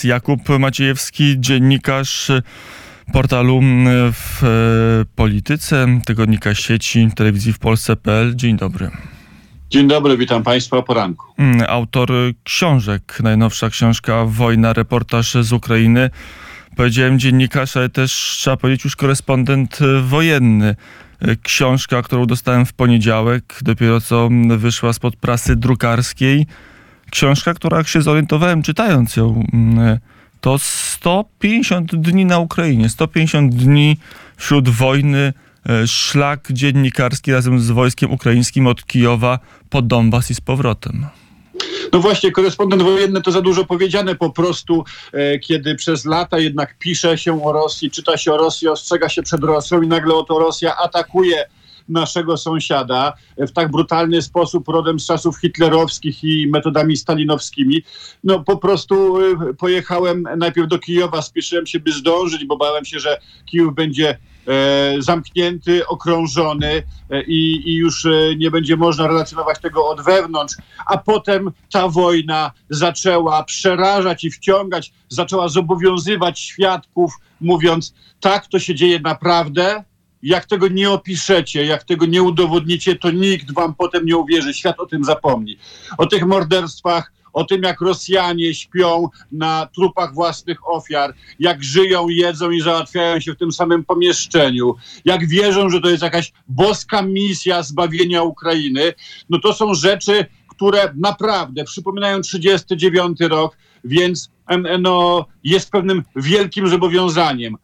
Jakub Maciejewski, dziennikarz portalu w Polityce, tygodnika sieci telewizji w Polsce.pl. Dzień dobry. Dzień dobry, witam Państwa o poranku. Autor książek, najnowsza książka Wojna, reportaż z Ukrainy. Powiedziałem dziennikarz, ale też trzeba powiedzieć już korespondent wojenny. Książka, którą dostałem w poniedziałek, dopiero co wyszła spod prasy drukarskiej. Książka, która, jak się zorientowałem czytając ją, to 150 dni na Ukrainie, 150 dni wśród wojny, szlak dziennikarski razem z wojskiem ukraińskim od Kijowa po Donbas i z powrotem. No właśnie, korespondent wojenny to za dużo powiedziane po prostu, kiedy przez lata jednak pisze się o Rosji, czyta się o Rosji, ostrzega się przed Rosją i nagle oto Rosja atakuje naszego sąsiada w tak brutalny sposób, rodem z czasów hitlerowskich i metodami stalinowskimi. No po prostu pojechałem najpierw do Kijowa, spieszyłem się, by zdążyć, bo bałem się, że Kijów będzie zamknięty, okrążony i już nie będzie można relacjonować tego od wewnątrz. A potem ta wojna zaczęła przerażać i wciągać, zaczęła zobowiązywać świadków, mówiąc, tak, to się dzieje naprawdę. Jak tego nie opiszecie, jak tego nie udowodnicie, to nikt wam potem nie uwierzy. Świat o tym zapomni. O tych morderstwach, o tym, jak Rosjanie śpią na trupach własnych ofiar, jak żyją, jedzą i załatwiają się w tym samym pomieszczeniu, jak wierzą, że to jest jakaś boska misja zbawienia Ukrainy. No to są rzeczy, które naprawdę przypominają 1939 rok, więc jest pewnym wielkim zobowiązaniem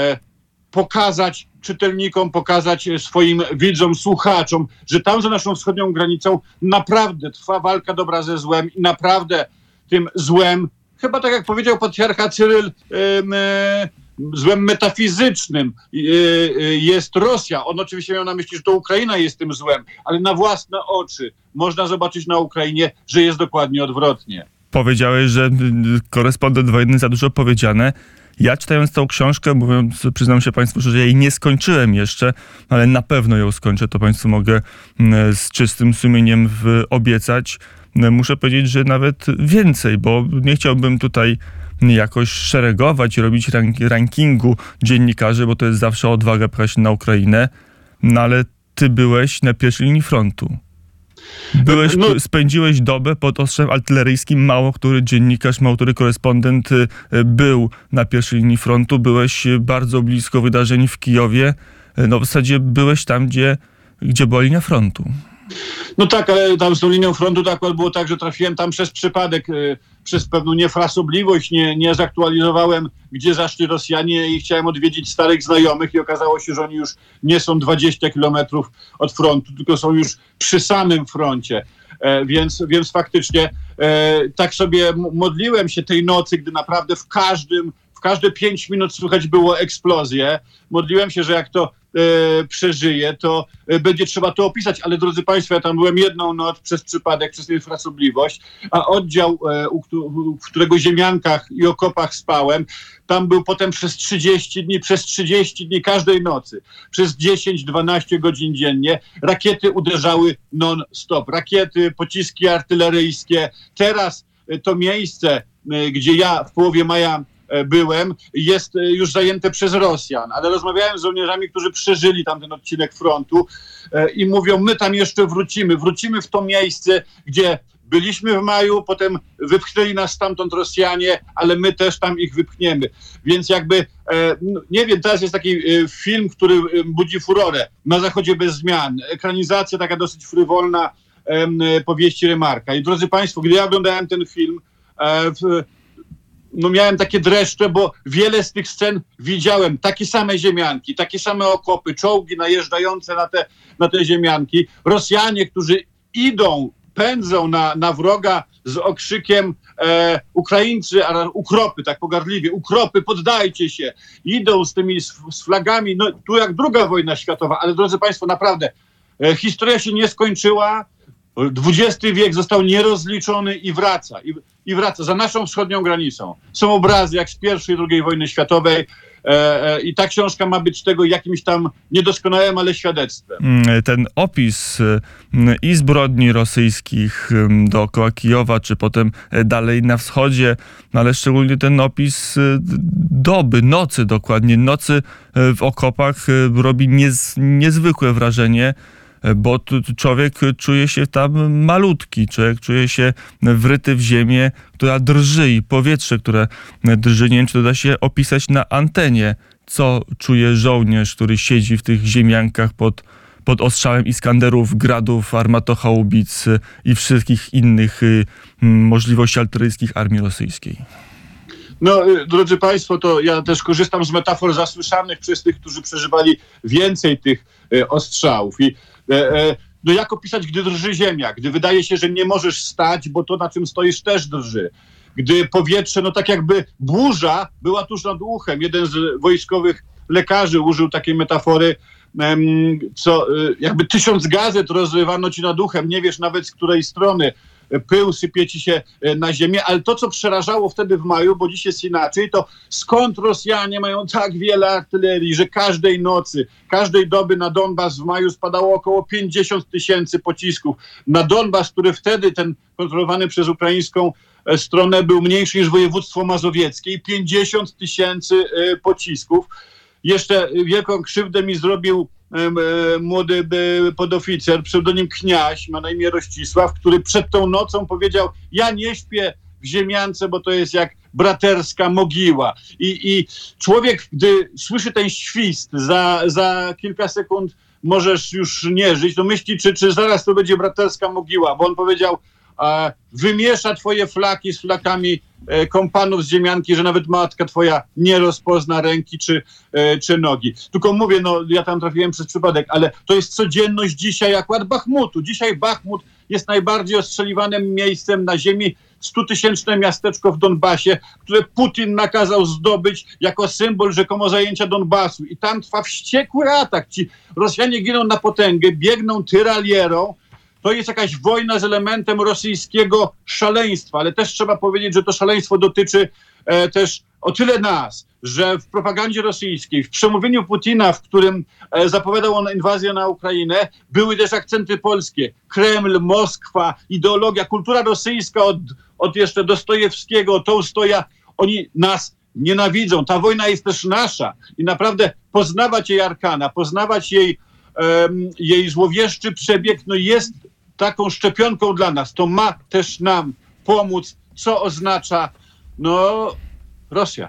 pokazać czytelnikom, pokazać swoim widzom, słuchaczom, że tam za naszą wschodnią granicą naprawdę trwa walka dobra ze złem i naprawdę tym złem, chyba tak jak powiedział patriarcha Cyryl, złem metafizycznym jest Rosja. On oczywiście miał na myśli, że to Ukraina jest tym złem, ale na własne oczy można zobaczyć na Ukrainie, że jest dokładnie odwrotnie. Powiedziałeś, że korespondent wojenny za dużo powiedziane. Ja czytając tą książkę, mówiąc, przyznam się Państwu, że jej nie skończyłem jeszcze, ale na pewno ją skończę, to Państwu mogę z czystym sumieniem obiecać. Muszę powiedzieć, że nawet więcej, bo nie chciałbym tutaj jakoś szeregować i robić rankingu dziennikarzy, bo to jest zawsze odwaga pchać na Ukrainę, no ale ty byłeś na pierwszej linii frontu. Spędziłeś dobę pod ostrzem artyleryjskim. Mało który dziennikarz, mało który korespondent był na pierwszej linii frontu. Byłeś bardzo blisko wydarzeń w Kijowie. No w zasadzie byłeś tam, gdzie była linia frontu. No tak, ale tam z tą linią frontu to akurat było tak, że trafiłem tam przez przypadek, przez pewną niefrasobliwość, nie zaktualizowałem, gdzie zaszli Rosjanie i chciałem odwiedzić starych znajomych i okazało się, że oni już nie są 20 kilometrów od frontu, tylko są już przy samym froncie. Więc faktycznie tak sobie modliłem się tej nocy, gdy naprawdę w każde 5 minut słychać było eksplozję. Modliłem się, że jak to przeżyję, to będzie trzeba to opisać, ale drodzy Państwo, ja tam byłem jedną noc przez przypadek, przez niefrasobliwość, a oddział, w którego ziemiankach i okopach spałem, tam był potem przez 30 dni każdej nocy, przez 10-12 godzin dziennie, rakiety uderzały non-stop, rakiety, pociski artyleryjskie. Teraz to miejsce, gdzie ja w połowie maja byłem, jest już zajęte przez Rosjan, ale rozmawiałem z żołnierzami, którzy przeżyli tamten odcinek frontu i mówią, my tam jeszcze wrócimy w to miejsce, gdzie byliśmy w maju, potem wypchnęli nas stamtąd Rosjanie, ale my też tam ich wypchniemy. Więc jakby, nie wiem, teraz jest taki film, który budzi furorę, Na zachodzie bez zmian. Ekranizacja taka dosyć frywolna powieści Remarka. I drodzy Państwo, gdy ja oglądałem ten film, miałem takie dreszcze, bo wiele z tych scen widziałem. Takie same ziemianki, takie same okopy, czołgi najeżdżające na te ziemianki. Rosjanie, którzy pędzą na wroga z okrzykiem Ukraińcy, ukropy, tak pogardliwie, ukropy, poddajcie się. Idą z tymi z flagami, no tu jak II wojna światowa, ale drodzy Państwo, naprawdę, historia się nie skończyła. XX wiek został nierozliczony i wraca. I wraca za naszą wschodnią granicą. Są obrazy jak z I i II wojny światowej. I ta książka ma być tego jakimś tam niedoskonałym, ale świadectwem. Ten opis i zbrodni rosyjskich dookoła Kijowa, czy potem dalej na wschodzie, ale szczególnie ten opis doby, nocy dokładnie, nocy w okopach robi niezwykłe wrażenie, bo człowiek czuje się tam malutki, człowiek czuje się wryty w ziemię, która drży i powietrze, które drży. Nie wiem, czy to da się opisać na antenie, co czuje żołnierz, który siedzi w tych ziemiankach pod ostrzałem Iskanderów, Gradów, armatochaubic i wszystkich innych możliwości artyleryjskich armii rosyjskiej. No, drodzy Państwo, to ja też korzystam z metafor zasłyszanych przez tych, którzy przeżywali więcej tych ostrzałów. I no jak opisać, gdy drży ziemia, gdy wydaje się, że nie możesz stać, bo to, na czym stoisz, też drży. Gdy powietrze, no tak jakby burza była tuż nad uchem. Jeden z wojskowych lekarzy użył takiej metafory, co jakby 1000 gazet rozrywano ci nad uchem, nie wiesz nawet z której strony. Pył sypie ci się na ziemię, ale to, co przerażało wtedy w maju, bo dziś jest inaczej, to skąd Rosjanie mają tak wiele artylerii, że każdej nocy, każdej doby na Donbas w maju spadało około 50 000 pocisków. Na Donbas, który wtedy, ten kontrolowany przez ukraińską stronę, był mniejszy niż województwo mazowieckie, 50 000 pocisków. Jeszcze wielką krzywdę mi zrobił młody podoficer, pseudonim Kniaś, ma na imię Rościsław, który przed tą nocą powiedział: ja nie śpię w ziemiance, bo to jest jak braterska mogiła. I człowiek, gdy słyszy ten świst, za kilka sekund możesz już nie żyć, to myśli, czy zaraz to będzie braterska mogiła, bo on powiedział: wymiesza twoje flaki z flakami kompanów z ziemianki, że nawet matka twoja nie rozpozna ręki czy nogi. Tylko mówię, no ja tam trafiłem przez przypadek, ale to jest codzienność dzisiaj akurat Bachmutu. Dzisiaj Bachmut jest najbardziej ostrzeliwanym miejscem na ziemi. 100-tysięczne miasteczko w Donbasie, które Putin nakazał zdobyć jako symbol rzekomo zajęcia Donbasu. I tam trwa wściekły atak. Ci Rosjanie giną na potęgę, biegną tyralierą. To jest jakaś wojna z elementem rosyjskiego szaleństwa, ale też trzeba powiedzieć, że to szaleństwo dotyczy też o tyle nas, że w propagandzie rosyjskiej, w przemówieniu Putina, w którym zapowiadał on inwazję na Ukrainę, były też akcenty polskie. Kreml, Moskwa, ideologia, kultura rosyjska od jeszcze Dostojewskiego, Tołstoja, oni nas nienawidzą. Ta wojna jest też nasza i naprawdę poznawać jej arkana, poznawać jej złowieszczy przebieg, no jest taką szczepionką dla nas. To ma też nam pomóc, co oznacza, no, Rosja.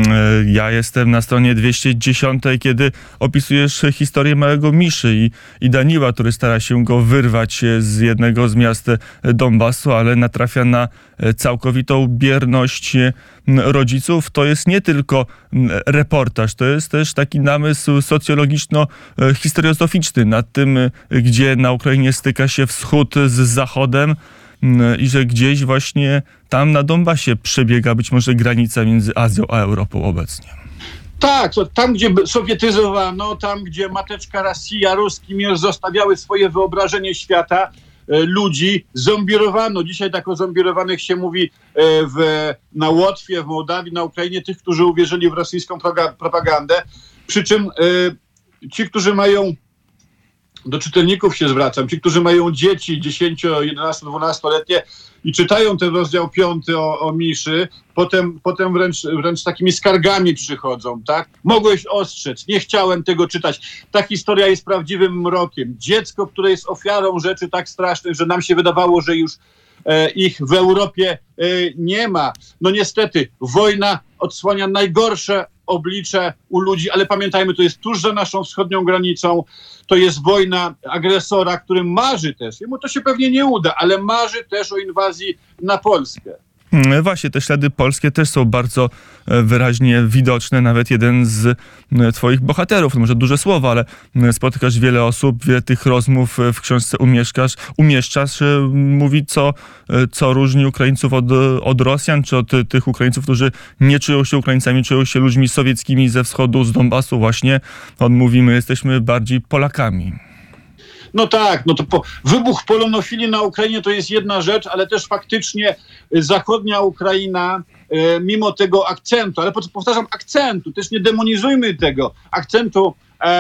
Ja jestem na stronie 210, kiedy opisujesz historię małego Miszy i Daniła, który stara się go wyrwać z jednego z miast Donbasu, ale natrafia na całkowitą bierność rodziców. To jest nie tylko reportaż, to jest też taki namysł socjologiczno-historiozoficzny nad tym, gdzie na Ukrainie styka się wschód z zachodem, i że gdzieś właśnie tam na Donbasie przebiega być może granica między Azją a Europą obecnie. Tak, tam gdzie sowietyzowano, tam gdzie mateczka Rosja, ruski mir zostawiały swoje wyobrażenie świata, ludzi zombirowano. Dzisiaj tak o zombirowanych się mówi na Łotwie, w Mołdawii, na Ukrainie, tych, którzy uwierzyli w rosyjską propagandę. Przy czym ci, którzy mają, do czytelników się zwracam, ci, którzy mają dzieci 10, 11, 12-letnie i czytają ten rozdział 5 o Miszy, potem wręcz takimi skargami przychodzą, tak? Mogłeś ostrzec, nie chciałem tego czytać. Ta historia jest prawdziwym mrokiem. Dziecko, które jest ofiarą rzeczy tak strasznych, że nam się wydawało, że już ich w Europie nie ma. No niestety, wojna odsłania najgorsze oblicze u ludzi, ale pamiętajmy, to jest tuż za naszą wschodnią granicą, to jest wojna agresora, który marzy też, jemu to się pewnie nie uda, ale marzy też o inwazji na Polskę. Właśnie, te ślady polskie też są bardzo wyraźnie widoczne. Nawet jeden z twoich bohaterów, to może duże słowa, ale spotykasz wiele osób, wiele tych rozmów w książce umieszczasz, mówi, co różni Ukraińców od Rosjan, czy od tych Ukraińców, którzy nie czują się Ukraińcami, czują się ludźmi sowieckimi ze wschodu, z Donbasu właśnie. On mówi, my jesteśmy bardziej Polakami. No tak, no to wybuch polonofilii na Ukrainie to jest jedna rzecz, ale też faktycznie zachodnia Ukraina mimo tego akcentu, ale powtarzam, akcentu, też nie demonizujmy tego akcentu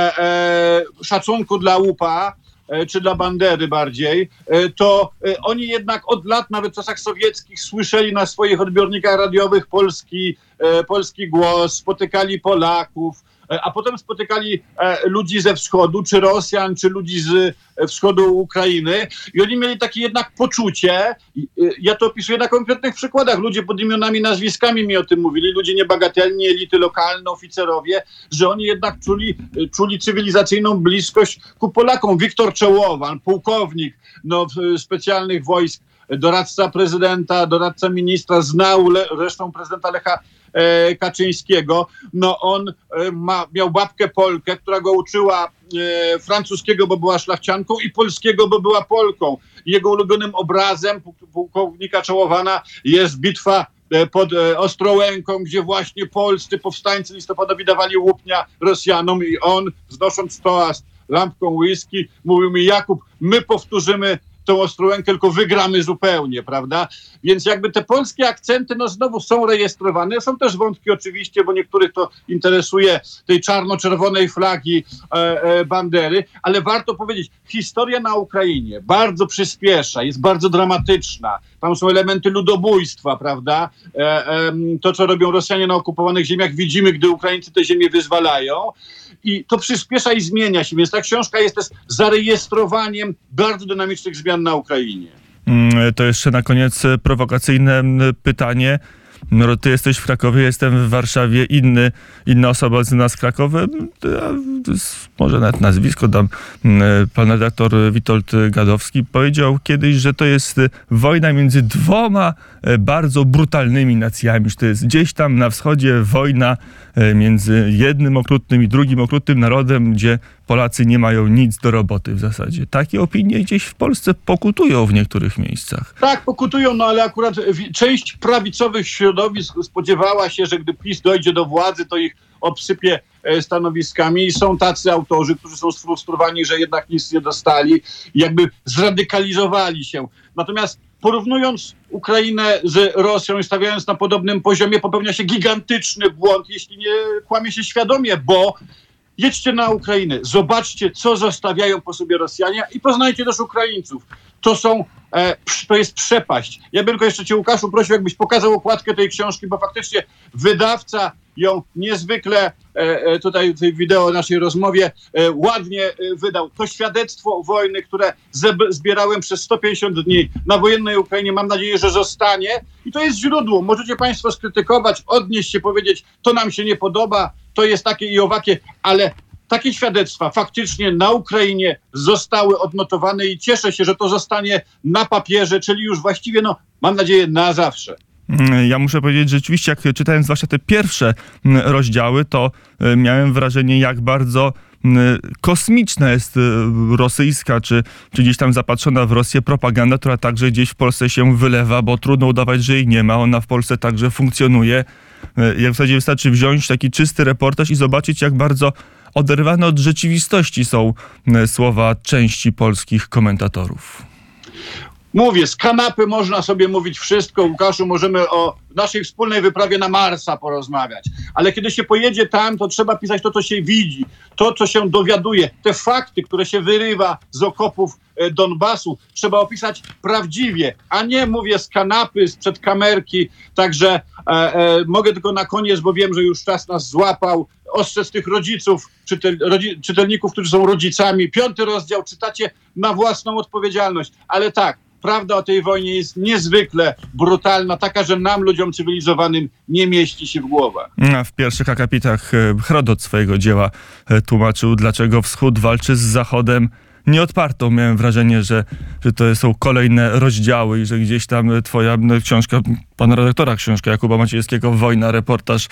szacunku dla łupa, czy dla Bandery bardziej, to oni jednak od lat, nawet w czasach sowieckich, słyszeli na swoich odbiornikach radiowych polski głos, spotykali Polaków, a potem spotykali ludzi ze wschodu, czy Rosjan, czy ludzi z wschodu Ukrainy i oni mieli takie jednak poczucie, ja to opisuję na konkretnych przykładach, ludzie pod imionami, nazwiskami mi o tym mówili, ludzie niebagatelni, elity lokalne, oficerowie, że oni jednak czuli cywilizacyjną bliskość ku Polakom. Wiktor Czołowan, pułkownik specjalnych wojsk, doradca prezydenta, doradca ministra, znał zresztą prezydenta Lecha Kaczyńskiego. On miał babkę Polkę, która go uczyła francuskiego, bo była szlachcianką, i polskiego, bo była Polką. Jego ulubionym obrazem pułkownika Czołowana jest bitwa pod Ostrołęką, gdzie właśnie polscy powstańcy listopadowi dawali łupnia Rosjanom i on, znosząc toast lampką whisky, mówił mi: Jakub, my powtórzymy tą Ostrołękę, tylko wygramy zupełnie, prawda? Więc jakby te polskie akcenty znowu są rejestrowane. Są też wątki oczywiście, bo niektórych to interesuje, tej czarno-czerwonej flagi Bandery, ale warto powiedzieć, historia na Ukrainie bardzo przyspiesza, jest bardzo dramatyczna. Tam są elementy ludobójstwa, prawda? To, co robią Rosjanie na okupowanych ziemiach, widzimy, gdy Ukraińcy te ziemię wyzwalają. I to przyspiesza i zmienia się, więc ta książka jest też zarejestrowaniem bardzo dynamicznych zmian na Ukrainie. To jeszcze na koniec prowokacyjne pytanie. Ty jesteś w Krakowie, jestem w Warszawie, inna osoba z nas z Krakowa, może nawet nazwisko dam, pan redaktor Witold Gadowski powiedział kiedyś, że to jest wojna między dwoma bardzo brutalnymi nacjami, że to jest gdzieś tam na wschodzie wojna między jednym okrutnym i drugim okrutnym narodem, gdzie Polacy nie mają nic do roboty w zasadzie. Takie opinie gdzieś w Polsce pokutują w niektórych miejscach. Tak, pokutują, ale akurat część prawicowych środowisk spodziewała się, że gdy PiS dojdzie do władzy, to ich obsypie stanowiskami i są tacy autorzy, którzy są sfrustrowani, że jednak nic nie dostali, jakby zradykalizowali się. Natomiast porównując Ukrainę z Rosją i stawiając na podobnym poziomie, popełnia się gigantyczny błąd, jeśli nie kłamie się świadomie, bo jedźcie na Ukrainę, zobaczcie, co zostawiają po sobie Rosjanie i poznajcie też Ukraińców. To jest przepaść. Ja bym tylko jeszcze cię, Łukaszu, prosił, jakbyś pokazał okładkę tej książki, bo faktycznie wydawca ją niezwykle, tutaj w wideo naszej rozmowie, ładnie wydał. To świadectwo wojny, które zbierałem przez 150 dni na wojennej Ukrainie. Mam nadzieję, że zostanie. I to jest źródło. Możecie państwo skrytykować, odnieść się, powiedzieć, to nam się nie podoba, to jest takie i owakie, ale takie świadectwa faktycznie na Ukrainie zostały odnotowane i cieszę się, że to zostanie na papierze, czyli już właściwie, mam nadzieję, na zawsze. Ja muszę powiedzieć, że rzeczywiście, jak czytałem zwłaszcza te pierwsze rozdziały, to miałem wrażenie, jak bardzo kosmiczna jest rosyjska, czy gdzieś tam zapatrzona w Rosję propaganda, która także gdzieś w Polsce się wylewa, bo trudno udawać, że jej nie ma. Ona w Polsce także funkcjonuje. Jak w zasadzie wystarczy wziąć taki czysty reportaż i zobaczyć, jak bardzo oderwane od rzeczywistości są słowa części polskich komentatorów. Mówię, z kanapy można sobie mówić wszystko, Łukaszu, możemy o naszej wspólnej wyprawie na Marsa porozmawiać, ale kiedy się pojedzie tam, to trzeba pisać to, co się widzi, to, co się dowiaduje, te fakty, które się wyrywa z okopów Donbasu, trzeba opisać prawdziwie, a nie, mówię, z kanapy, sprzed kamerki. Także mogę tylko na koniec, bo wiem, że już czas nas złapał, ostrzec tych rodziców, czytelników, którzy są rodzicami. 5. rozdział czytacie na własną odpowiedzialność, ale tak, prawda o tej wojnie jest niezwykle brutalna, taka, że nam, ludziom cywilizowanym, nie mieści się w głowach. W pierwszych akapitach Herodot swojego dzieła tłumaczył, dlaczego Wschód walczy z Zachodem nieodpartą. Miałem wrażenie, że to są kolejne rozdziały i że gdzieś tam twoja książka, pana redaktora książka Jakuba Maciejewskiego, Wojna, reportaż